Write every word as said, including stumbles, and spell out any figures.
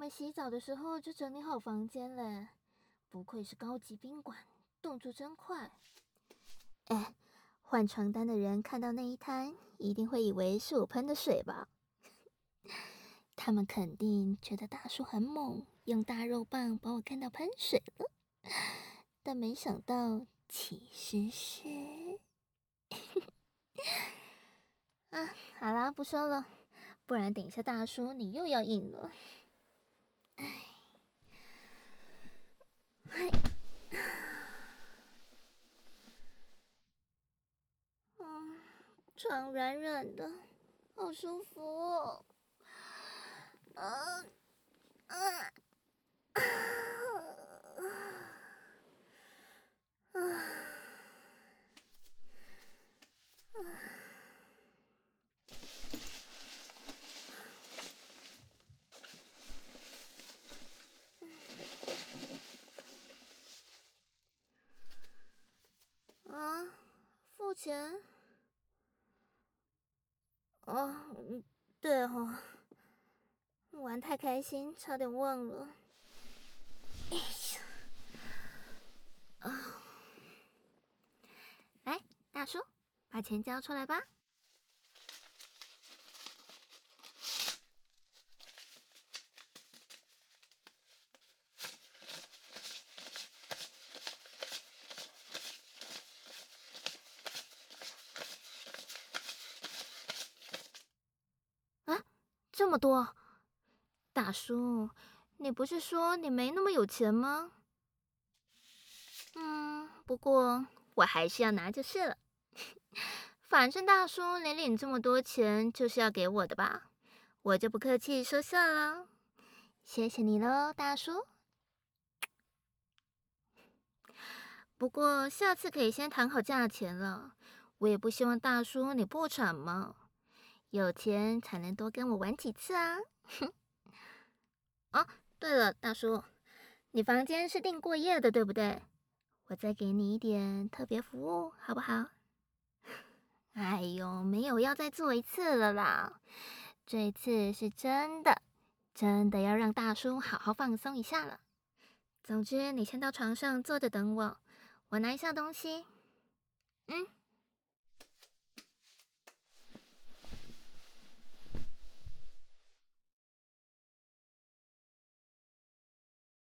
们洗澡的时候就整理好房间嘞，不愧是高级宾馆，动作真快。哎，换床单的人看到那一滩，一定会以为是我喷的水吧？他们肯定觉得大叔很猛，用大肉棒把我干到喷水了。但没想到，其实是……啊，好啦，不说了，不然等一下大叔你又要硬了。哎，嗨，嗯，床软软的，好舒服哦。嗯嗯嗯啊，付钱？哦，嗯，对哦，玩太开心，差点忘了。哎呀，啊，来，大叔，把钱交出来吧。啊，这么多，大叔，你不是说你没那么有钱吗？嗯，不过我还是要拿就是了。反正大叔你领这么多钱，就是要给我的吧？我就不客气收下了。谢谢你喽，大叔。不过下次可以先谈好价钱了，我也不希望大叔你破产嘛。有钱才能多跟我玩几次啊！哦，对了，大叔，你房间是订过夜的，对不对？我再给你一点特别服务，好不好？哎呦，没有要再做一次了啦，这次是真的，真的要让大叔好好放松一下了。总之，你先到床上坐着等我，我拿一下东西。嗯。